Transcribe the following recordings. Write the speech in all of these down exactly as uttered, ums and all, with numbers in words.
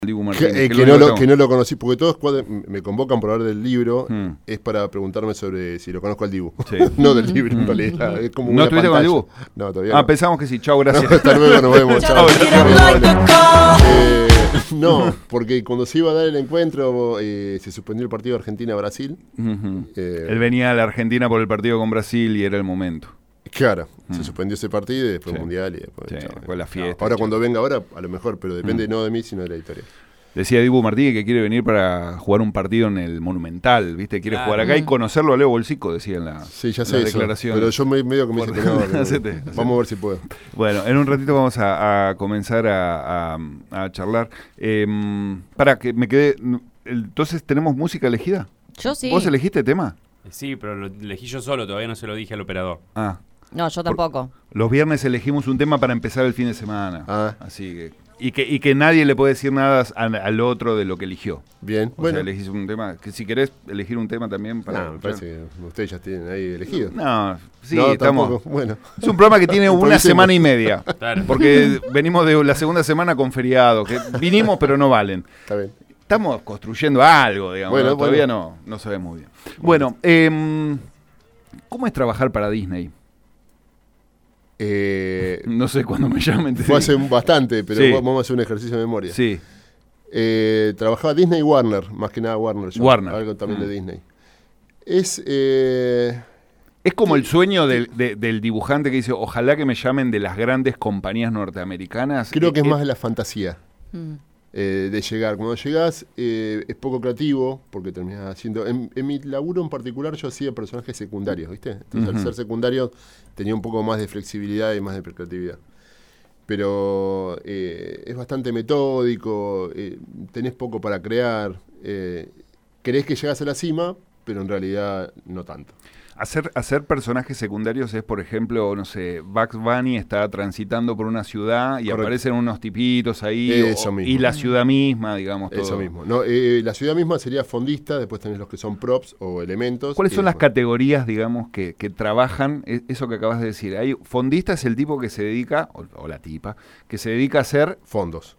Dibu Martínez, que, eh, que, que, lo no lo, que no lo conocí, porque todos cuando me convocan por hablar del libro, hmm. es para preguntarme sobre si lo conozco al Dibu. Sí. No del libro, en realidad. Es como ¿No estuviste con el Dibu? No, todavía ah, no. pensamos que sí. Chau, gracias. No, hasta luego, nos vemos. Chau. eh, no, porque cuando se iba a dar el encuentro, eh, se suspendió el partido Argentina-Brasil. Uh-huh. eh, Él venía a la Argentina por el partido con Brasil y era el momento. Claro, mm. se suspendió ese partido y después sí. el Mundial y después, sí, después la fiesta. No, ahora cuando venga ahora, a lo mejor, pero depende mm. no de mí, sino de la historia. Decía Dibu Martínez que quiere venir para jugar un partido en el Monumental, ¿viste? Quiere claro. jugar acá mm. y conocerlo a Leo Bolsico, decía en la, sí, ya la sé declaración. Eso, pero yo me, medio que me dice que no. Hacete, vamos a ver si puedo. Bueno, en un ratito vamos a, a comenzar a, a, a charlar. Eh, para que me quede... Entonces, ¿tenemos música elegida? Yo sí. ¿Vos elegiste tema? Sí, pero lo elegí yo solo, todavía no se lo dije al operador. Ah. No, yo tampoco. Por, los viernes elegimos un tema para empezar el fin de semana. Ah. Así que y, que... y que nadie le puede decir nada al, al otro de lo que eligió. Bien. O bueno. sea, elegís un tema. Que si querés elegir un tema también para... No, me parece que ustedes ya tienen ahí elegido. No, sí, no, estamos... Tampoco. Bueno. Es un programa que tiene una semana y media. Claro. Porque venimos de la segunda semana con feriado. Que vinimos pero no valen. Está bien. Estamos construyendo algo, digamos. Bueno, ¿no? Todavía bueno. no, no sabemos bien. Bueno, eh, ¿cómo es trabajar para Disney? Eh, no sé cuándo me llamen. Fue hace bastante, pero sí. vamos a hacer un ejercicio de memoria. Sí. Eh, trabajaba Disney y Warner, más que nada Warner. Yo, Warner. Algo también mm. de Disney. Es... Eh, es como el sueño del, de, del dibujante que dice, ojalá que me llamen de las grandes compañías norteamericanas. Creo que eh, es más de la fantasía. Mm. Eh, de llegar. Cuando llegás eh, es poco creativo porque terminás haciendo... En, en mi laburo en particular yo hacía personajes secundarios, ¿viste? Entonces uh-huh. al ser secundario tenía un poco más de flexibilidad y más de creatividad. Pero eh, es bastante metódico, eh, tenés poco para crear, eh, creés que llegás a la cima, pero en realidad no tanto. Hacer, hacer personajes secundarios es, por ejemplo, no sé, Bugs Bunny está transitando por una ciudad y Correcto. Aparecen unos tipitos ahí Eso o, mismo. y la ciudad misma, digamos. Todo. Eso mismo. No, eh, la ciudad misma sería fondista, después tenés los que son props o elementos. ¿Cuáles son después... las categorías, digamos, que, que trabajan eso que acabas de decir? Hay, fondista es el tipo que se dedica, o, o la tipa, que se dedica a hacer... Fondos.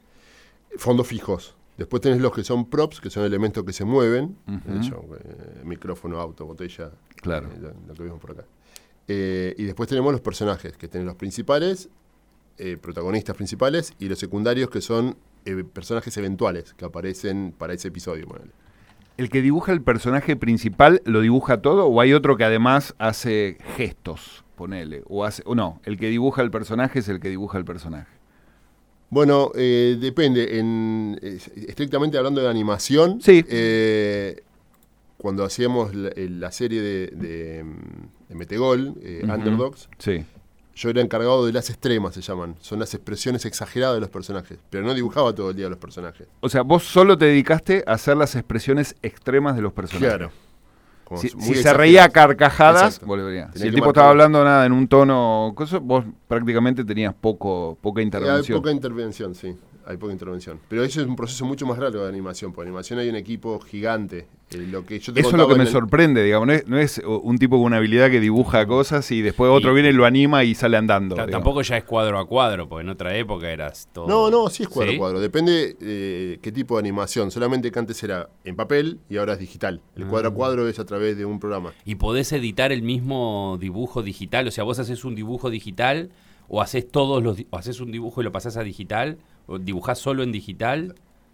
Fondos fijos. Después tenés los que son props, que son elementos que se mueven. Uh-huh. De hecho, eh, micrófono, auto, botella. Claro. Eh, lo, lo que vimos por acá. Eh, y después tenemos los personajes, que tienen los principales, eh, protagonistas principales, y los secundarios, que son eh, personajes eventuales, que aparecen para ese episodio. Ponele. ¿El que dibuja el personaje principal lo dibuja todo o hay otro que además hace gestos? Ponele. O, hace, o no, el que dibuja el personaje es el que dibuja el personaje. Bueno, eh, depende. En, eh, estrictamente hablando de animación, sí. eh, cuando hacíamos la, la serie de, de, de Metegol, eh, uh-huh. Underdogs, sí. yo era encargado de las extremas, se llaman. Son las expresiones exageradas de los personajes. Pero no dibujaba todo el día los personajes. O sea, vos solo te dedicaste a hacer las expresiones extremas de los personajes. Claro. Si, si se reía a carcajadas, volvería. Si el tipo estaba hablando nada en un tono, cosa, vos prácticamente tenías poco, poca intervención. Hay poca intervención, sí. Hay poca intervención. Pero eso es un proceso mucho más largo de animación. Por animación hay un equipo gigante. Eh, lo que yo te eso es lo que me el... sorprende, digamos. No es, no es un tipo con una habilidad que dibuja cosas y después otro y, viene y lo anima y sale andando. Claro, tampoco ya es cuadro a cuadro, porque en otra época eras todo... No, no, sí es cuadro a cuadro. Depende eh, qué tipo de animación. Solamente que antes era en papel y ahora es digital. El ah. cuadro a cuadro es a través de un programa. ¿Y podés editar el mismo dibujo digital? O sea, vos haces un dibujo digital o haces todos los o haces un dibujo y lo pasás a digital, o dibujás solo en digital.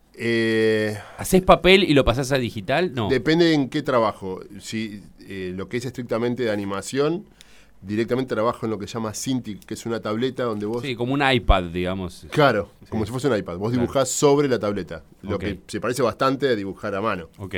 Eh, ¿Hacés papel y lo pasás a digital? No. Depende en qué trabajo. Si eh, lo que es estrictamente de animación, directamente trabajo en lo que se llama Cintiq, que es una tableta donde vos... Sí, como un iPad, digamos. Claro, sí. Como si fuese un iPad. Vos claro. dibujás sobre la tableta, lo okay. que se parece bastante a dibujar a mano. Ok.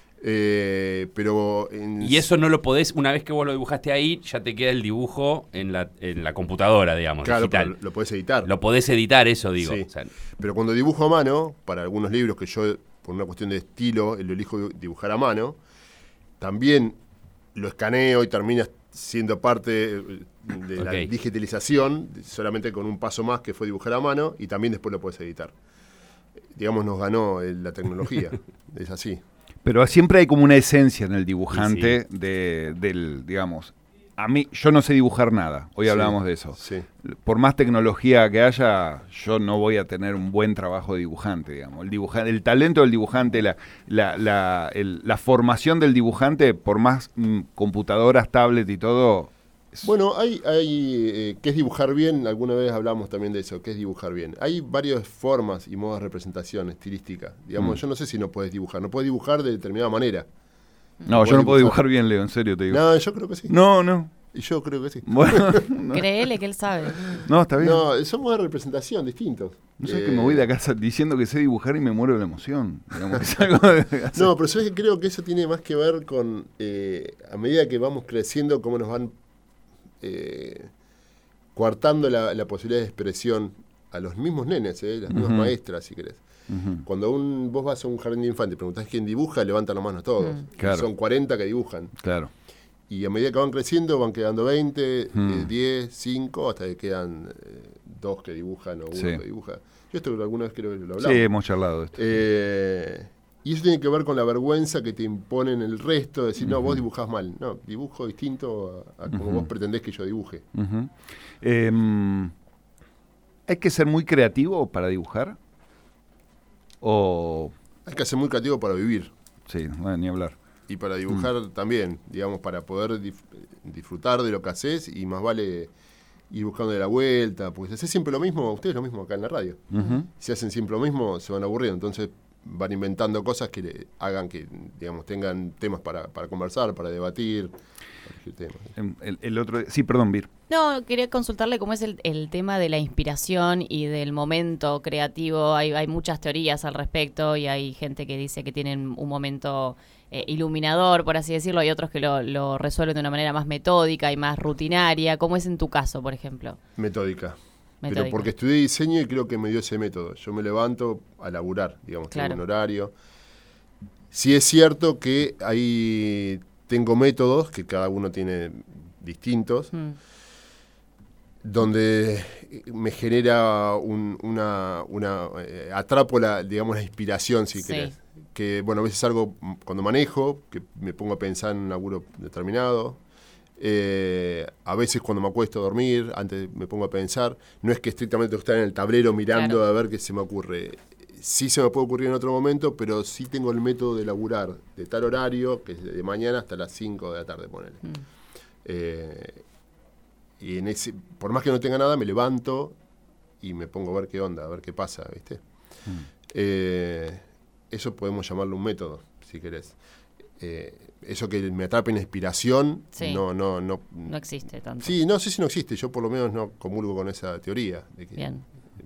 Eh, pero en... Y eso no lo podés, una vez que vos lo dibujaste ahí, ya te queda el dibujo en la, en la computadora, digamos, claro, digital. Lo podés editar. Lo podés editar, eso digo. Sí. O sea, pero cuando dibujo a mano, para algunos libros que yo, por una cuestión de estilo, lo elijo dibujar a mano, también lo escaneo y termina siendo parte de la okay. digitalización, solamente con un paso más que fue dibujar a mano, y también después lo podés editar. Digamos, nos ganó la tecnología, es así. Pero siempre hay como una esencia en el dibujante sí. de, del, digamos, a mí, yo no sé dibujar nada, hoy Sí, hablábamos de eso. Sí. Por más tecnología que haya, yo no voy a tener un buen trabajo de dibujante, digamos. El dibujante, el talento del dibujante, la, la, la, el- la formación del dibujante, por más mm, computadoras, tablet y todo. es- Bueno, hay, hay eh, ¿qué es dibujar bien? Alguna vez hablamos también de eso, ¿qué es dibujar bien? Hay varias formas y modos de representación estilística. Digamos, Mm. yo no sé si no puedes dibujar, no puedes dibujar de determinada manera. no, yo puedo no puedo dibujar. dibujar bien, Leo, en serio te digo. No, yo creo que sí. No, no. Y yo creo que sí. Bueno, no, Créele que él sabe. no, está bien. No, No, son modos de representación distintos. sé Eh, que me voy de casa diciendo que sé dibujar y me muero de la emoción. Digamos, es algo de- No, pero yo creo que eso tiene más que ver con, eh, a medida que vamos creciendo, cómo nos van eh, coartando la, la posibilidad de expresión a los mismos nenes, eh, las mismas Ujú. maestras, si querés. Ujú. Cuando un, vos vas a un jardín de infantes y preguntás quién dibuja, levantan las manos todos. Mm. Claro. Son cuarenta que dibujan. Claro. Y a medida que van creciendo, van quedando veinte, Mm. eh, diez, cinco, hasta que quedan eh, dos que dibujan o uno Sí. que dibuja. Yo esto alguna vez creo que lo hablamos. Sí, hemos charlado de esto. Eh, y eso tiene que ver con la vergüenza que te imponen el resto, de decir, no, vos dibujás mal. No, dibujo distinto a, a como Ujú. vos pretendés que yo dibuje. Ujú. Em, ¿Hay que ser muy creativo para dibujar? O... Hay que ser muy creativo para vivir. Sí, bueno, ni hablar. Y para dibujar Mm. también, digamos, para poder dif- disfrutar de lo que haces y más vale ir buscando de la vuelta, porque si haces siempre lo mismo, ustedes lo mismo acá en la radio. Ujú. Si hacen siempre lo mismo, se van aburriendo. Entonces van inventando cosas que le hagan que, digamos, tengan temas para, para conversar, para debatir. para elegir temas. Em, El, el otro... Sí, perdón, Vir. No, quería consultarle cómo es el, el tema de la inspiración y del momento creativo. Hay, hay muchas teorías al respecto y hay gente que dice que tienen un momento eh, iluminador, por así decirlo. Hay otros que lo, lo resuelven de una manera más metódica y más rutinaria. ¿Cómo es en tu caso, por ejemplo? Metódica. Pero Metódica. porque estudié diseño y creo que me dio ese método. Yo me levanto a laburar, digamos, Claro. tengo un horario. Sí es cierto que ahí tengo métodos, que cada uno tiene distintos, Mm. donde me genera un- una, una eh, atrapo la, digamos, la inspiración, si Sí. querés. Que, bueno, a veces algo mm, cuando manejo, que me pongo a pensar en un laburo determinado. Eh, a veces cuando me acuesto a dormir, antes me pongo a pensar. No es que estrictamente estar en el tablero mirando Claro. a ver qué se me ocurre. Sí se me puede ocurrir en otro momento, pero sí tengo el método de laburar de tal horario, que es de mañana hasta las cinco de la tarde, ponele. Mm. Eh, y en ese, por más que no tenga nada, me levanto y me pongo a ver qué onda, a ver qué pasa, ¿viste? Eh, eso podemos llamarlo un método, si querés. Eh, eso que me atrape en inspiración, Sí. no, no, no. No existe tanto. Sí, no sé si no existe, yo por lo menos no comulgo con esa teoría. De que Bien.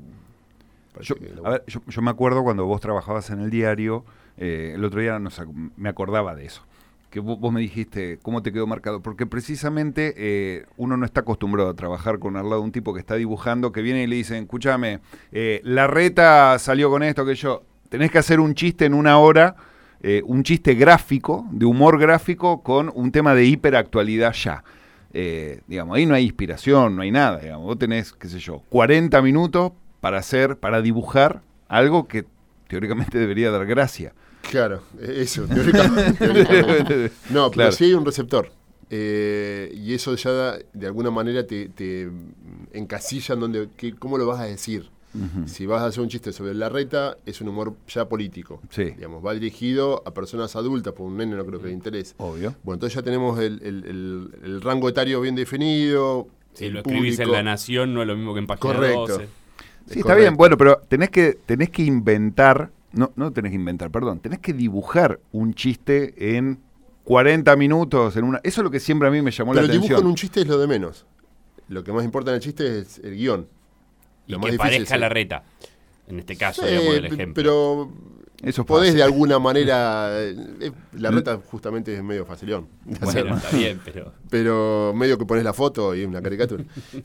parece Yo, que la- a ver, yo, yo me acuerdo cuando vos trabajabas en el diario, eh, el otro día nos ac- me acordaba de eso. Que vos, vos me dijiste, ¿cómo te quedó marcado? Porque precisamente eh, uno no está acostumbrado a trabajar con al lado de un tipo que está dibujando, que viene y le dicen, escúchame, eh, Larreta salió con esto, que yo, tenés que hacer un chiste en una hora, eh, un chiste gráfico, de humor gráfico, con un tema de hiperactualidad ya. Eh, digamos, ahí no hay inspiración, no hay nada, digamos. Vos tenés, qué sé yo, cuarenta minutos para hacer, para dibujar algo que teóricamente debería dar gracia. Claro, eh, eso, teóricamente. teóricamente. No, pero Claro. sí hay un receptor. Eh, y eso ya da- de alguna manera te, te encasilla en donde, qué- cómo lo vas a decir. Ujú. Si vas a hacer un chiste sobre Larreta, es un humor ya político. Sí. Digamos, va dirigido a personas adultas, por un nene no creo que le interese. Obvio. Bueno, entonces ya tenemos el, el- el- el rango etario bien definido. Si el lo escribís en público. La Nación, no es lo mismo que en Página Correcto. doce. Sí, está Correcto. bien, bueno, pero tenés que, tenés que inventar, no, no tenés que inventar, perdón, tenés que dibujar un chiste en cuarenta minutos, en una. Eso es lo que siempre a mí me llamó Pero la el dibujo atención. en un chiste es lo de menos. Lo que más importa en el chiste es el guión. Y Lo más que difícil parezca es el- Larreta. En este caso, Sí, digamos, el pe- ejemplo. pero Eso es podés fácil. de alguna manera. eh, La reta justamente es medio facilón. de hacer, Bueno, está bien, pero... pero medio que pones la foto y una caricatura.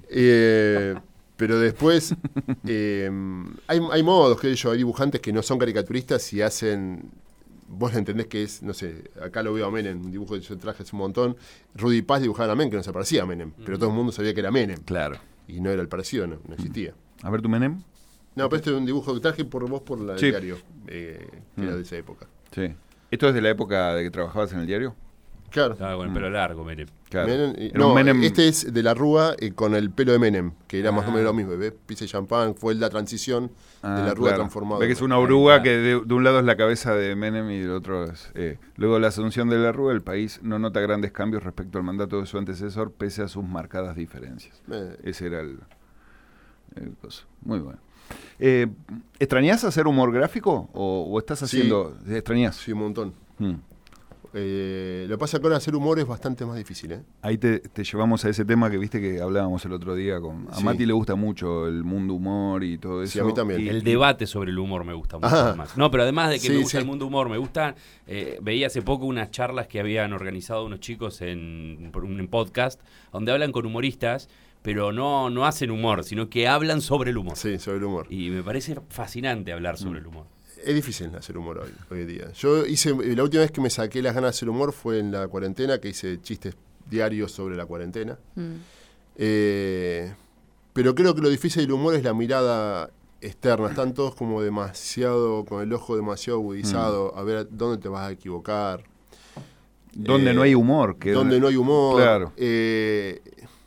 Eh, pero después eh, hay, hay modos, que yo, hay dibujantes que no son caricaturistas y hacen. Vos entendés que es, no sé, acá lo veo a Menem, un dibujo que yo traje hace un montón. Rudy Paz dibujaba a Menem, que no se parecía a Menem, pero todo el mundo sabía que era Menem. Claro. Y no era el parecido, no, no existía. A ver tu Menem. No, pero este es un dibujo que traje por vos por la Sí. diario, eh, que era Mm. de esa época. Sí. ¿Esto es de la época de que trabajabas en el diario? Claro. Estaba con el pelo largo, Menem. Claro. Menem, eh, Era no, un Menem- este es de la Rúa eh, con el pelo de Menem, que era más o Ah. menos lo mismo. ¿Ves? Pizza y champán fue la transición Ah, de la Rúa claro. transformada. Ve que es una Ahí oruga está. que de, de un lado es la cabeza de Menem y del otro es... eh, luego de la asunción de la Rúa, el país no nota grandes cambios respecto al mandato de su antecesor, pese a sus marcadas diferencias. Eh, Ese era el, el coso. Muy bueno. Eh, ¿Extrañás hacer humor gráfico o, o estás Sí. haciendo... ¿Extrañás? sí, un montón. Mm. Eh, lo que pasa es que ahora hacer humor es bastante más difícil, ¿eh? Ahí te, te llevamos a ese tema que viste que hablábamos el otro día con... A Sí. Mati le gusta mucho el mundo humor y todo eso. Sí, a mí también. Y- El debate sobre el humor me gusta mucho Ah. más. No, pero además de que Sí, me gusta sí. el mundo humor, me gusta. Eh, veía hace poco unas charlas que habían organizado unos chicos en, por un podcast donde hablan con humoristas, pero no, no hacen humor, sino que hablan sobre el humor. Sí, sobre el humor. Y me parece fascinante hablar sobre el humor. Es difícil hacer humor hoy, hoy en día. Yo hice, la última vez que me saqué las ganas de hacer humor fue en la cuarentena, que hice chistes diarios sobre la cuarentena. Mm. Eh, pero creo que lo difícil del humor es la mirada externa. Están todos como demasiado, con el ojo demasiado agudizado, a ver dónde te vas a equivocar. Donde Eh, no hay humor. Que Donde no hay humor. Claro. Eh,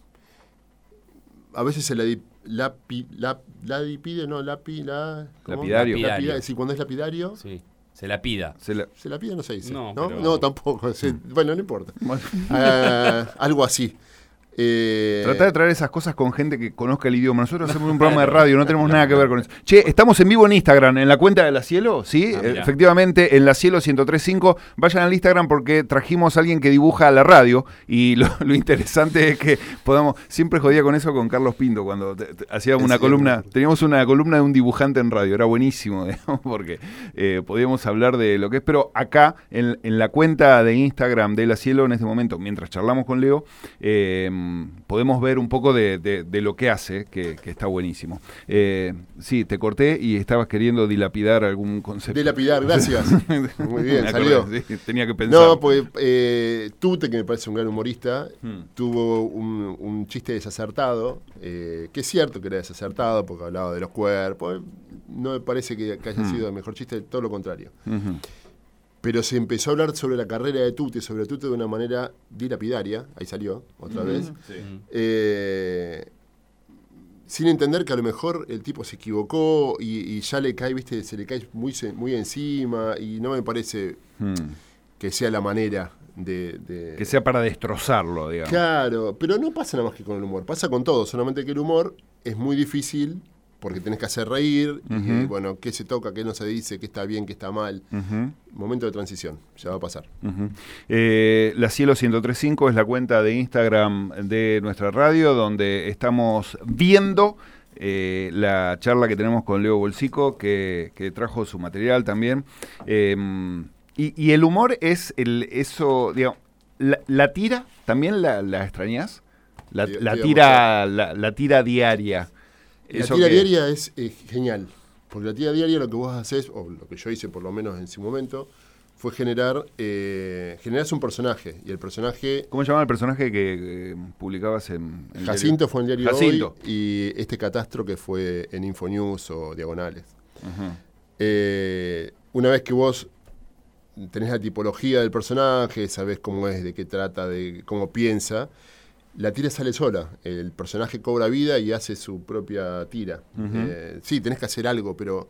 a veces se la lapi, lap, ladipide, no, lapi, la, ¿cómo? Lapidario. Lapida- sí, cuando es lapidario, Sí, se la pida. Se la- se la pide, no se dice. No, No, pero- no, tampoco. se- bueno, no importa. Bueno, Ah, algo así. Eh, Tratá de traer esas cosas con gente que conozca el idioma. Nosotros hacemos un programa de radio, no tenemos nada que ver con eso. Che, estamos en vivo en Instagram, en la cuenta de La Cielo, ¿sí? Ah, Eh, mirá. Efectivamente, en La Cielo ciento tres punto cinco. Vayan al Instagram porque trajimos a alguien que dibuja la radio y lo, lo interesante es que podamos... Siempre jodía con eso con Carlos Pinto cuando te- te- hacíamos Es una cierto. columna. Teníamos una columna de un dibujante en radio, era buenísimo, digamos, porque eh, podíamos hablar de lo que es. Pero acá, en, en la cuenta de Instagram de La Cielo, en este momento, mientras charlamos con Leo, eh, podemos ver un poco de, de- de lo que hace, que, que está buenísimo. Eh, sí, te corté y estabas queriendo dilapidar algún concepto. de lapidar, gracias. Muy bien, Me salió. acordé, sí, tenía que pensar. No, pues eh, Tute, que me parece un gran humorista, Hmm. tuvo un, un chiste desacertado, eh, que es cierto que era desacertado porque hablaba de los cuerpos. No me parece que, que haya Hmm. sido el mejor chiste, todo lo contrario. Ujú. Pero se empezó a hablar sobre la carrera de Tute, sobre Tute de una manera dilapidaria, ahí salió, otra vez, Mm. eh, sin entender que a lo mejor el tipo se equivocó y, y ya le cae, viste, se le cae muy, se- muy encima y no me parece Hmm. que sea la manera de... de- Que sea para destrozarlo, digamos. Claro, pero no pasa nada más que con el humor, pasa con todo, solamente que el humor es muy difícil porque tenés que hacer reír, y, Ujú. bueno, qué se toca, qué no se dice, qué está bien, qué está mal. Ujú. Momento de transición, ya va a pasar. Ujú. Eh, La Cielo ciento tres punto cinco es la cuenta de Instagram de nuestra radio, donde estamos viendo eh, la charla que tenemos con Leo Bolsico, que, que trajo su material también. Eh, y, y el humor es el eso, digamos, la, la tira, ¿también la, la extrañás? La, Te- la te tira, la, la tira diaria. La Eso tira que- diaria es eh, genial, porque la tira diaria lo que vos haces, o lo que yo hice por lo menos en su momento, fue generar, eh, generás un personaje, y el personaje, ¿Cómo se llama el personaje que eh, publicabas en, en el Jacinto fue en el diario Jacinto. Hoy, y este Catastro que fue en Infonews o Diagonales. Ujú. Eh, una vez que vos tenés la tipología del personaje, sabés cómo es, de qué trata, de cómo piensa, la tira sale sola. El personaje cobra vida y hace su propia tira. Ujú. Eh, sí, tenés que hacer algo, pero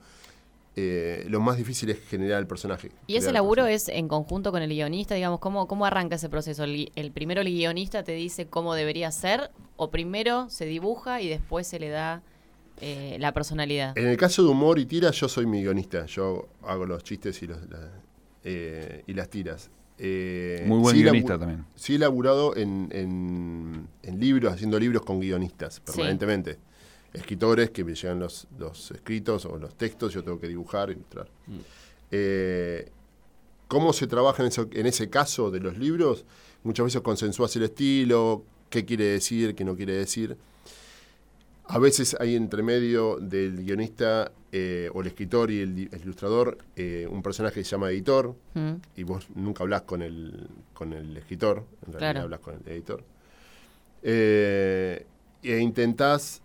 eh, lo más difícil es generar el personaje. ¿Y ese crear el laburo personaje. es en conjunto con el guionista? Digamos, ¿cómo, cómo arranca ese proceso? ¿El, gui- el primero el guionista te dice cómo debería ser? ¿O primero se dibuja y después se le da eh, la personalidad? En el caso de humor y tira, yo soy mi guionista. Yo hago los chistes y, los, la- eh, y las tiras. Eh, Muy buen sí guionista labu- también. Sí he laburado en, en, en libros, haciendo libros con guionistas permanentemente. Escritores que me llegan los, los escritos o los textos, yo tengo que dibujar y mostrar. Mm. Eh, ¿Cómo se trabaja en, eso, en ese caso de los libros? Muchas veces consensúas el estilo, qué quiere decir, qué no quiere decir. A veces hay entre medio del guionista eh, o el escritor y el, el ilustrador eh, un personaje que se llama editor, Mm. y vos nunca hablas con el, con el escritor, en realidad Claro. hablas con el editor. Eh, e intentás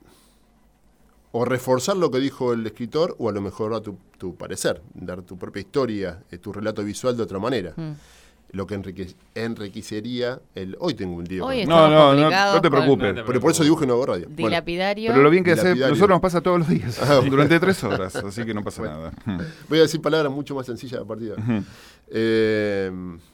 o reforzar lo que dijo el escritor o a lo mejor a tu, tu parecer, dar tu propia historia, eh, tu relato visual de otra manera. Mm. lo que enrique, enriquecería el... Hoy tengo un lío. Hoy con- No, estamos no, no, complicados no te con preocupes. Pero por eso dibujo y no hago radio. Bueno, Dilapidario. Pero lo bien que hace, Dilapidario. nosotros nos pasa todos los días, Ah, bueno. durante tres horas, así que no pasa nada. voy a decir palabras mucho más sencillas a partir de ahora. Ujú. Eh,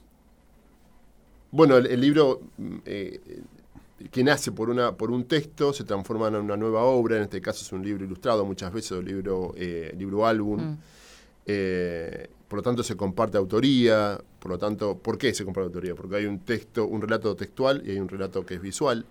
bueno, el, el libro eh, que nace por una por un texto se transforma en una nueva obra. En este caso es un libro ilustrado, muchas veces un libro eh, libro álbum. Mm. Eh, por lo tanto se comparte autoría. Por lo tanto, ¿por qué se comparte autoría? Porque hay un texto, un relato textual y hay un relato que es visual.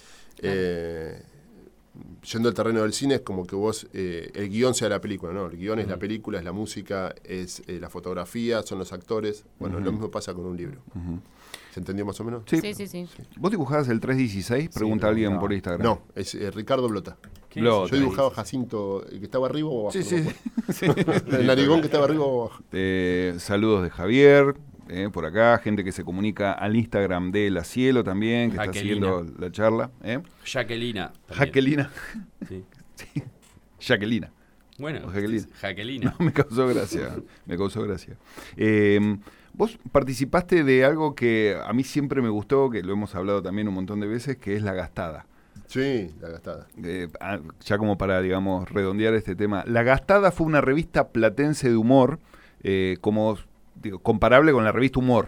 Eh, yendo al terreno del cine es como que vos, eh, el guión sea la película, ¿no? El guión es la película, es la música, es eh, la fotografía, son los actores. Bueno, Ujú. lo mismo pasa con un libro. Ujú. ¿Se entendió más o menos? Sí. Sí, sí, sí. ¿Vos dibujabas el tres dieciséis? Pregunta no, alguien no. por Instagram. No, es eh, Ricardo Blota. ¿Qué Lo- es? Yo dibujaba Jacinto, el que estaba arriba o abajo. Sí, no sí. me acuerdo. El narigón que estaba arriba o abajo. Eh, saludos de Javier, eh, por acá, gente que se comunica al Instagram de La Cielo también, que está Jaquelina. siguiendo la charla. ¿eh? Jacquelina. también. Jaquelina. Sí. Sí. Jaquelina. Bueno, O Jacqueline. Jacquelina. No, me causó gracia, me causó gracia. Eh, vos participaste de algo que a mí siempre me gustó, que lo hemos hablado también un montón de veces, que es La Gastada. Sí, la gastada. Eh, ah, ya como para, digamos, redondear este tema. La Gastada fue una revista platense de humor, eh, como digo, comparable con la revista Humor.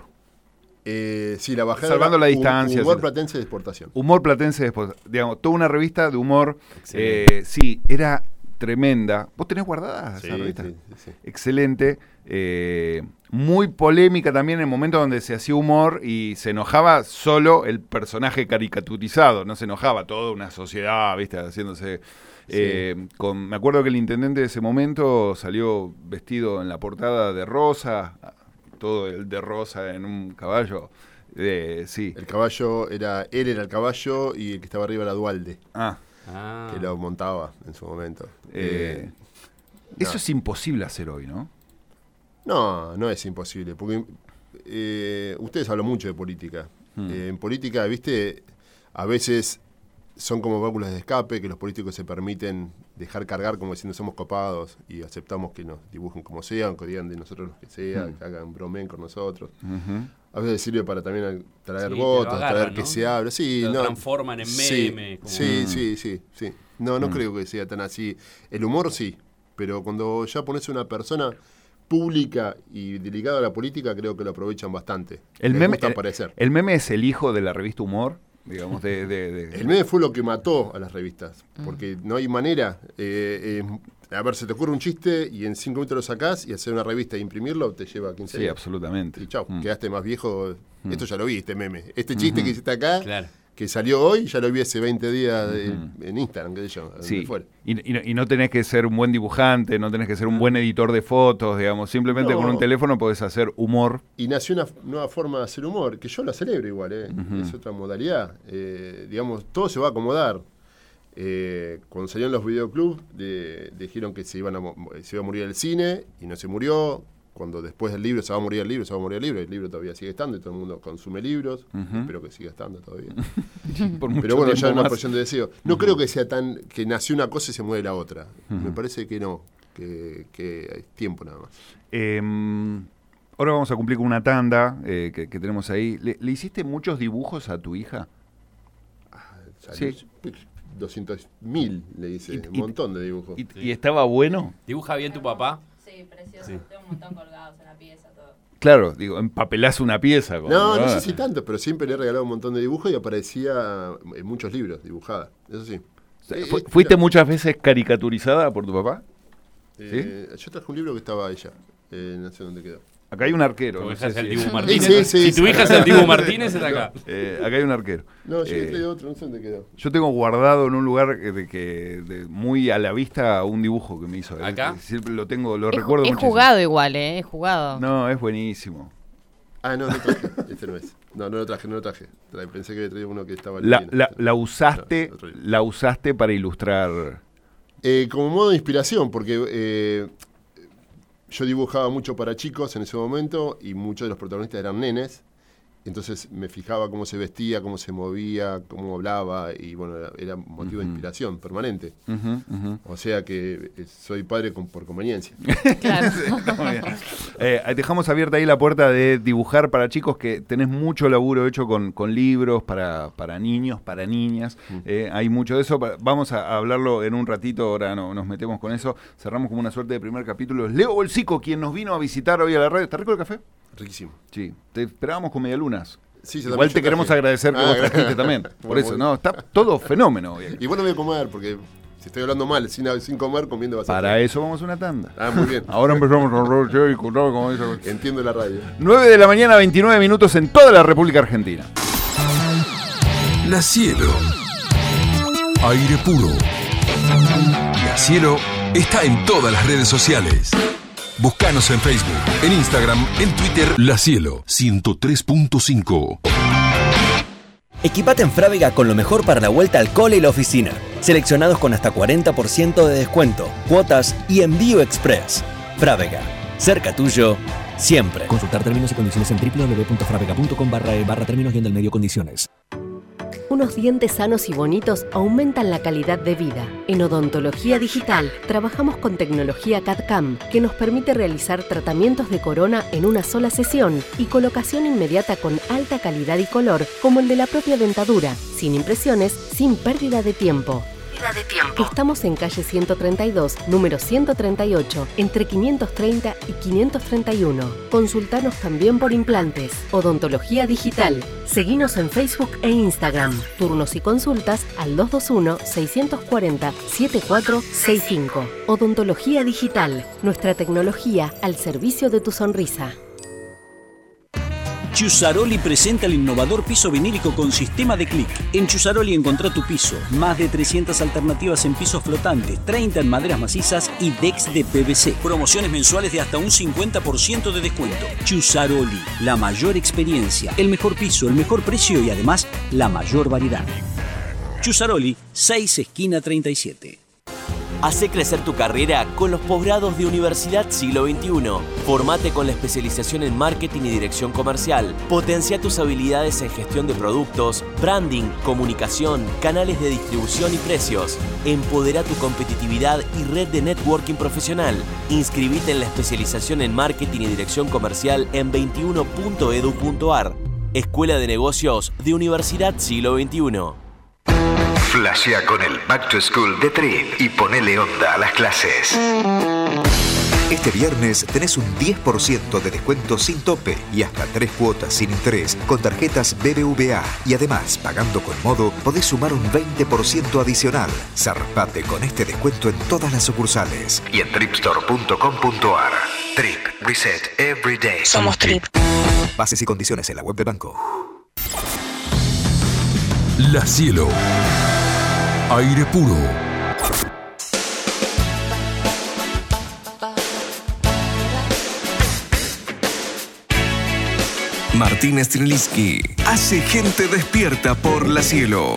Eh, sí, la bajada. Salvando era la un- distancia, Humor sí. platense de exportación. Humor platense, después, digamos, toda una revista de humor. Excelente. eh, sí, era tremenda. ¿Vos tenés guardada Sí, esa revista? sí, sí, sí. Excelente. eh, muy polémica también en el momento donde se hacía humor y se enojaba solo el personaje caricaturizado, no se enojaba toda una sociedad, ¿viste? Haciéndose... eh, con, me acuerdo que el intendente de ese momento salió vestido en la portada de rosa, todo el de rosa en un caballo. eh, sí. El caballo era, él era el caballo y el que estaba arriba era Dualde, Ah, Ah. que lo montaba en su momento. eh, Eh, eso no. es imposible hacer hoy, ¿no? No, no es imposible, porque eh, ustedes hablan mucho de política. Hmm. Eh, en política, viste, a veces son como válvulas de escape que los políticos se permiten dejar cargar como diciendo somos copados y aceptamos que nos dibujen como sean, que digan de nosotros lo que sea, Hmm. que hagan bromen con nosotros. Ujú. A veces sirve para también traer Sí, que lo votos, agarran, traer que ¿no? se hable. Sí, Lo no, transforman en sí, meme, como- Sí, Mm. sí, sí, sí. No, no Mm. creo que sea tan así. El humor sí, pero cuando ya pones una persona pública y dedicada a la política, creo que lo aprovechan bastante. El Les meme, gusta el, aparecer. el meme es el hijo de la revista Humor, digamos, de... de- de- El meme fue lo que mató a las revistas, Mm. porque no hay manera. eh, eh, a ver, se te ocurre un chiste y en cinco minutos lo sacás y hacer una revista e imprimirlo te lleva quince Sí, días. absolutamente. Y chau, Mm. quedaste más viejo. Mm. Esto ya lo vi, este meme. Este chiste Ujú. que hiciste acá, Claro. que salió hoy, ya lo vi hace veinte días de- Ujú. en Instagram, qué sé yo, Sí, donde fuera. y, y no, y no tenés que ser un buen dibujante, no tenés que ser un buen editor de fotos, digamos, simplemente No. con un teléfono podés hacer humor. Y nació una f- nueva forma de hacer humor, que yo la celebro igual, ¿eh? Ujú. Es otra modalidad. Eh, digamos, todo se va a acomodar. Eh, cuando salieron los videoclubs, de- dijeron que se, iban a, mo- se iba a morir el cine y no se murió. Cuando después del libro se va a morir el libro, se va a morir el libro. El libro todavía sigue estando y todo el mundo consume libros. Ujú. Espero que siga estando todavía. Por mucho Pero bueno, ya tiempo es una más. cuestión de deseo. No creo que sea tan que nació una cosa y se mueve la otra. Ujú. Me parece que no, que, que hay tiempo nada más. Eh, ahora vamos a cumplir con una tanda eh, que, que tenemos ahí. ¿Le, le hiciste muchos dibujos a tu hija? Salió Sí. doscientos mil le hice, Y- un y- montón de dibujos. ¿Y, y estaba bueno? ¿Dibuja bien tu papá? Sí, precioso. Sí. Tengo un montón colgados en la pieza, todo. Claro, digo, empapelás una pieza. Con, No, no sé si tanto, pero siempre le he regalado un montón de dibujos y aparecía en muchos libros dibujada. Eso sí. Eh, Fu- eh, ¿Fuiste mira, muchas veces caricaturizada por tu papá? eh, Yo traje un libro que estaba ella. Eh, no sé dónde quedó. Acá hay un arquero. Tu no hija sé es el si- Dibu Martínez. Sí, sí, si sí. tu hija es el Dibu Martínez, es acá. Eh, acá hay un arquero. No, yo Eh, traje otro, no sé dónde quedó. Yo tengo guardado en un lugar eh, de que de muy a la vista un dibujo que me hizo. él. ¿Acá? Siempre lo tengo, lo Es, recuerdo es muchísimo. jugado igual, ¿eh? Es jugado. No, es buenísimo. Ah, no, no traje. Este no es. No, no lo traje, no lo traje. Tra- Pensé que había traído uno que estaba La, lindo. la, la usaste, No, otro libro. la usaste para ilustrar. Eh, como modo de inspiración, porque eh, yo dibujaba mucho para chicos en ese momento y muchos de los protagonistas eran nenes. Entonces me fijaba cómo se vestía, cómo se movía, cómo hablaba y bueno, era, era motivo de Ujú. inspiración permanente. Ujú, ujú. O sea que eh, soy padre con, por conveniencia. Claro. Está muy bien. Eh, dejamos abierta ahí la puerta de dibujar para chicos, que tenés mucho laburo hecho con, con libros para, para niños, para niñas. Eh, hay mucho de eso. Vamos a hablarlo en un ratito, ahora no, nos metemos con eso. Cerramos como una suerte de primer capítulo. Es Leo Bolsico, quien nos vino a visitar hoy a la radio. ¿Está rico el café? Riquísimo. Sí, te esperábamos con medialunas. Sí, Igual te queremos traje. agradecer que ah, vos trajiste también. Por bueno, eso, bueno. no, está todo fenómeno. Hoy aquí. Y bueno, voy a comer, porque si estoy hablando mal, sin, sin comer, comiendo bastante. Para eso vamos a una tanda. Ah, muy bien. Ahora empezamos con Roche y con como dice. Entiendo la radio. nueve de la mañana, veintinueve minutos en toda la República Argentina. La Cielo. Aire puro. La Cielo está en todas las redes sociales. Búscanos en Facebook, en Instagram, en Twitter. La Cielo ciento tres punto cinco. Equipate en Frávega con lo mejor para la vuelta al cole y la oficina. Seleccionados con hasta cuarenta por ciento de descuento, cuotas y envío express. Frávega, cerca tuyo, siempre. Consultar términos y condiciones en doble u doble u doble u punto frávega punto com barra e barra términos y en del medio condiciones. Unos dientes sanos y bonitos aumentan la calidad de vida. En Odontología Digital trabajamos con tecnología C A D C A M que nos permite realizar tratamientos de corona en una sola sesión y colocación inmediata con alta calidad y color, como el de la propia dentadura, sin impresiones, sin pérdida de tiempo. De tiempo. Estamos en calle ciento treinta y dos, número ciento treinta y ocho, entre quinientos treinta y quinientos treinta y uno. Consultanos también por implantes. Odontología Digital. Seguinos en Facebook e Instagram. Turnos y consultas al dos dos uno, seis cuatro cero, siete cuatro seis cinco. Odontología Digital. Nuestra tecnología al servicio de tu sonrisa. Chusaroli presenta el innovador piso vinílico con sistema de clic. En Chusaroli encontrá tu piso. Más de trescientas alternativas en pisos flotantes, treinta en maderas macizas y decks de P V C. Promociones mensuales de hasta un cincuenta por ciento de descuento. Chusaroli, la mayor experiencia, el mejor piso, el mejor precio y además la mayor variedad. Chusaroli, seis esquina treinta y siete. Hacé crecer tu carrera con los posgrados de Universidad Siglo veintiuno. Formate con la especialización en marketing y dirección comercial. Potencia tus habilidades en gestión de productos, branding, comunicación, canales de distribución y precios. Empodera tu competitividad y red de networking profesional. Inscribite en la especialización en marketing y dirección comercial en veintiuno punto edu punto ar. Escuela de Negocios de Universidad Siglo veintiuno. Flashea con el Back to School de Trip y ponele onda a las clases. Este viernes tenés un diez por ciento de descuento sin tope y hasta tres cuotas sin interés con tarjetas B B V A. Y además, pagando con Modo, podés sumar un veinte por ciento adicional. Zarpate con este descuento en todas las sucursales y en tripstore punto com punto ar. Trip. Reset every day. Somos Trip. Bases y condiciones en la web de banco. La Cielo. Aire puro. Martínez Treliski hace gente despierta por La Cielo.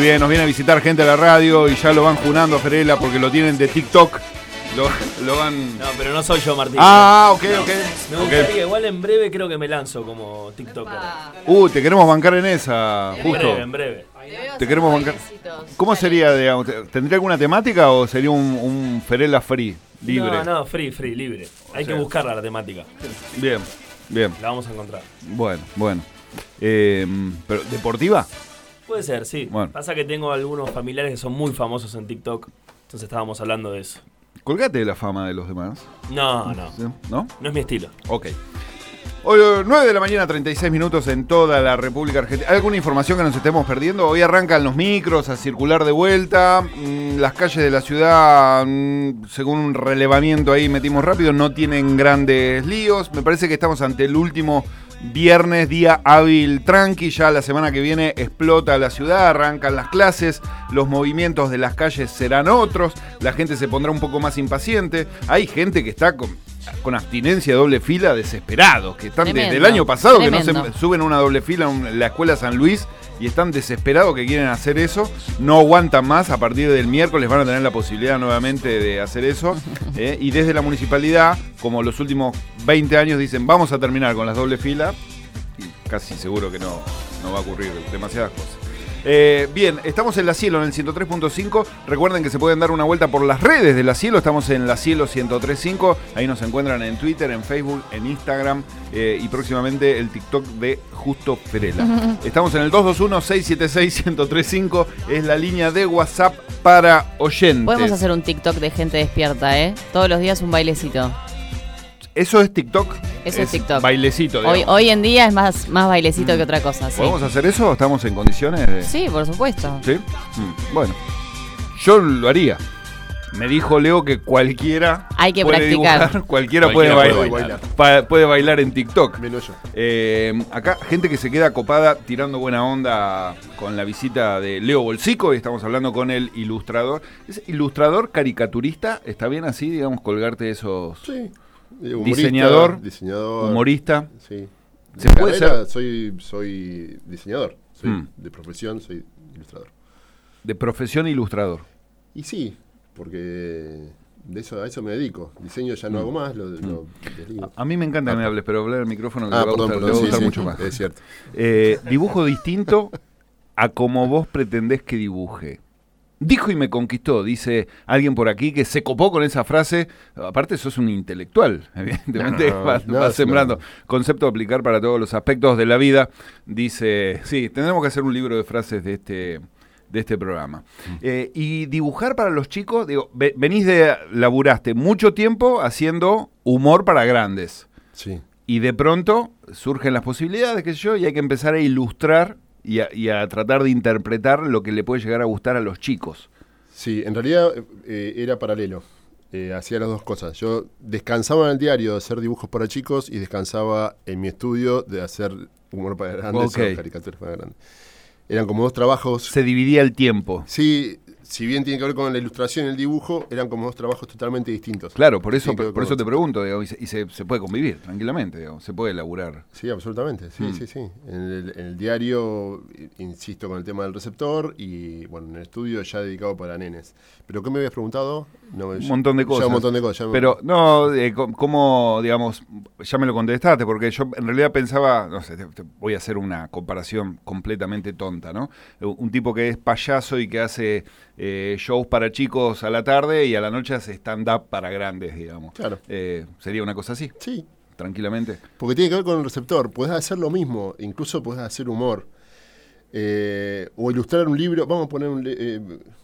bien, nos viene a visitar gente de la radio y ya lo van junando a Ferela porque lo tienen de TikTok. Lo, lo van... No, pero no soy yo, Martín. Ah, ok, no. ok. Me gustaría, okay. igual en breve creo que me lanzo como TikToker. Uh, te queremos bancar en esa, En justo. breve, en breve. Te queremos bancar. ¿Cómo sería, digamos, tendría alguna temática o sería un, un Ferela free, libre? No, no, free, free, libre. Hay o sea, que buscarla la temática. Bien, bien. La vamos a encontrar. Bueno, bueno. Eh, ¿pero deportiva? Puede ser, sí. Bueno. Pasa que tengo algunos familiares que son muy famosos en TikTok, entonces estábamos hablando de eso. Colgate de la fama de los demás. No, no. ¿No? No es mi estilo. Ok. Hoy, nueve de la mañana, treinta y seis minutos en toda la República Argentina. ¿Hay alguna información que nos estemos perdiendo? Hoy arrancan los micros a circular de vuelta. Mm, las calles de la ciudad, mm, según un relevamiento ahí metimos rápido, no tienen grandes líos. Me parece que estamos ante el último viernes, día hábil tranqui. Ya la semana que viene explota la ciudad, arrancan las clases, los movimientos de las calles serán otros, la gente se pondrá un poco más impaciente. Hay gente que está con, con abstinencia de doble fila, desesperados, que están tremendo, desde el año pasado tremendo. Que no se suben a una doble fila en la escuela San Luis y están desesperados que quieren hacer eso, no aguantan más. A partir del miércoles van a tener la posibilidad nuevamente de hacer eso, eh, y desde la municipalidad, como los últimos veinte años, dicen vamos a terminar con las doble filas, y casi seguro que no, no va a ocurrir demasiadas cosas. Eh, bien, estamos en La Cielo, en el ciento tres punto cinco. Recuerden que se pueden dar una vuelta por las redes de La Cielo. Estamos en La Cielo ciento tres punto cinco. Ahí nos encuentran en Twitter, en Facebook, en Instagram, eh, y próximamente el TikTok de Justo Ferela. Estamos en el dos dos uno, seis siete seis, uno cero tres cinco. Es la línea de WhatsApp para oyentes. Podemos hacer un TikTok de gente despierta, ¿eh? Todos los días un bailecito. ¿Eso es TikTok? Eso es, es TikTok. Bailecito, hoy, hoy en día es más, más bailecito mm. que otra cosa, sí. ¿Podemos hacer eso? ¿Estamos en condiciones? De... Sí, por supuesto. ¿Sí? Mm. Bueno, yo lo haría. Me dijo Leo que cualquiera Hay que puede practicar. Dibujar, cualquiera, cualquiera puede, bailar, puede, bailar. Pa, puede bailar en TikTok. Menos yo. Eh, acá, gente que se queda copada tirando buena onda con la visita de Leo Bolsico. Y estamos hablando con el ilustrador. ¿Es ilustrador, caricaturista? ¿Está bien así, digamos, colgarte esos...? Sí. Humorista, diseñador, diseñador, humorista. Sí. ¿Se puede ser? Soy, soy diseñador. Soy mm. de profesión, soy ilustrador. De profesión ilustrador. Y sí, porque de eso a eso me dedico. Diseño ya no mm. hago más. Lo, lo a, a mí me encanta ah, que me hables, pero hablar al micrófono que ah, le va perdón, a gustar, perdón, le va a gustar sí, mucho sí, más. Es cierto. Eh, dibujo distinto a como vos pretendés que dibuje. Dijo y me conquistó, dice alguien por aquí que se copó con esa frase. Aparte sos un intelectual, evidentemente no, va, no, va sembrando. No. Concepto a aplicar para todos los aspectos de la vida. Dice, sí, tendremos que hacer un libro de frases de este, de este programa. Mm. Eh, y dibujar para los chicos, digo, venís de, laburaste mucho tiempo haciendo humor para grandes. Sí. Y de pronto surgen las posibilidades, qué sé yo, y hay que empezar a ilustrar Y a, y a tratar de interpretar lo que le puede llegar a gustar a los chicos. Sí, en realidad eh, era paralelo. Eh, hacía las dos cosas. Yo descansaba en el diario de hacer dibujos para chicos y descansaba en mi estudio de hacer humor para grandes okay. o caricaturas para grandes. Eran como dos trabajos. Se dividía el tiempo. Sí, si bien tiene que ver con la ilustración y el dibujo, eran como dos trabajos totalmente distintos. Claro, por eso, por, por eso te pregunto, digamos, y, se, y se, se puede convivir tranquilamente, digamos, se puede elaborar. Sí, absolutamente, sí, mm. sí, sí. En el, en el diario, insisto con el tema del receptor, y bueno, en el estudio ya dedicado para nenes. ¿Pero qué me habías preguntado? No, un montón de cosas. Ya un montón de cosas. Pero, no, eh, ¿cómo, digamos, ya me lo contestaste? Porque yo en realidad pensaba, no sé, te, te voy a hacer una comparación completamente tonta, ¿no? Un tipo que es payaso y que hace... Eh, shows para chicos a la tarde y a la noche hace stand-up para grandes, digamos. Claro. Eh, ¿Sería una cosa así? Sí. Tranquilamente. Porque tiene que ver con el receptor. Podés hacer lo mismo, incluso podés hacer humor. Eh, o ilustrar un libro. Vamos a poner un, eh,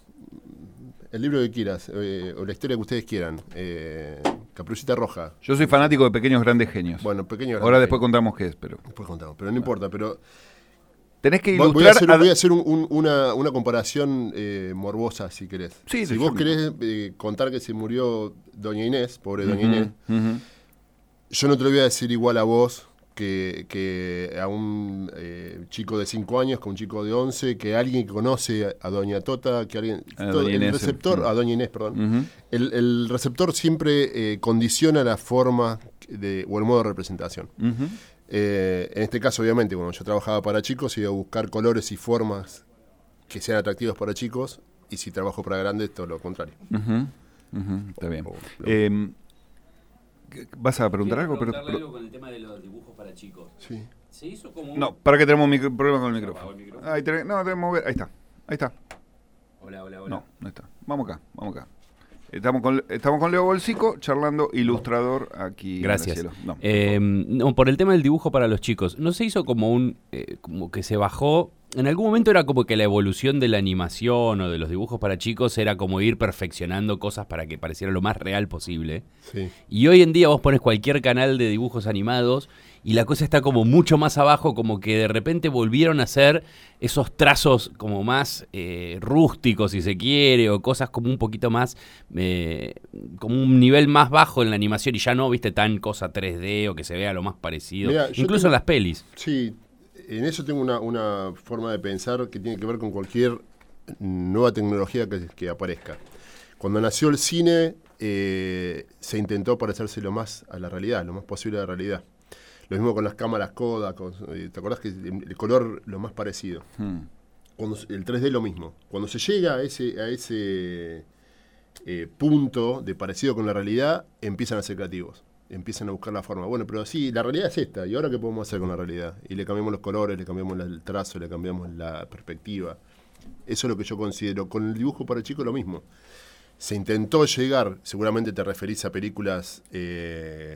el libro que quieras, eh, o la historia que ustedes quieran. Eh, Caperucita Roja. Yo soy fanático de Pequeños Grandes Genios. Bueno, Pequeños Grandes Ahora después Genios. Contamos qué es, pero... Después contamos, pero no importa, pero... Tenés que ilustrar... Voy a hacer, a... Voy a hacer un, un, una, una comparación eh, morbosa, si querés. Sí, si vos querés eh, contar que se murió Doña Inés, pobre Doña uh-huh, Inés, uh-huh. yo no te lo voy a decir igual a vos que, que a un eh, chico de cinco años, que a un chico de once, que alguien que conoce a Doña Tota, que alguien... A todo, Doña el Inés, receptor, uh-huh. a Doña Inés, perdón. Uh-huh. El, el receptor siempre eh, condiciona la forma de, o el modo de representación. Uh-huh. Eh, en este caso, obviamente, cuando yo trabajaba para chicos, iba a buscar colores y formas que sean atractivos para chicos, y si trabajo para grandes, todo lo contrario. Uh-huh, uh-huh, está bien. O, o, eh, ¿Vas a preguntar algo? Pero, pero, algo con el tema de los dibujos para chicos. Sí. ¿Se hizo como un... No, para que tenemos un micro, problema con el micrófono. ¿El micrófono? Ahí, tenés, no, tenemos que ver. Ahí está. Ahí está. Hola, hola, hola. No, no está. Vamos acá, vamos acá. Estamos con, estamos con Leo Bolsico, charlando, ilustrador aquí. Gracias. En el cielo. No, eh, no, por el tema del dibujo para los chicos, ¿no se hizo como un, eh, como que se bajó? En algún momento era como que la evolución de la animación o de los dibujos para chicos era como ir perfeccionando cosas para que pareciera lo más real posible. Sí. Y hoy en día vos pones cualquier canal de dibujos animados y la cosa está como mucho más abajo, como que de repente volvieron a hacer esos trazos como más eh, rústicos, si se quiere, o cosas como un poquito más, eh, como un nivel más bajo en la animación y ya no, viste, tan cosa tres D o que se vea lo más parecido. Mirá, incluso tengo, en las pelis. Sí, en eso tengo una, una forma de pensar que tiene que ver con cualquier nueva tecnología que, que aparezca. Cuando nació el cine, eh, se intentó parecerse lo más a la realidad, lo más posible a la realidad. Lo mismo con las cámaras Kodak, con, ¿te acordás que el color lo más parecido? Hmm. Cuando, el tres D lo mismo. Cuando se llega a ese, a ese eh, punto de parecido con la realidad, empiezan a ser creativos. Empiezan a buscar la forma. Bueno, pero sí, la realidad es esta. ¿Y ahora qué podemos hacer con la realidad? Y le cambiamos los colores, le cambiamos el trazo, le cambiamos la perspectiva. Eso es lo que yo considero. Con el dibujo para chicos lo mismo. Se intentó llegar, seguramente te referís a películas eh,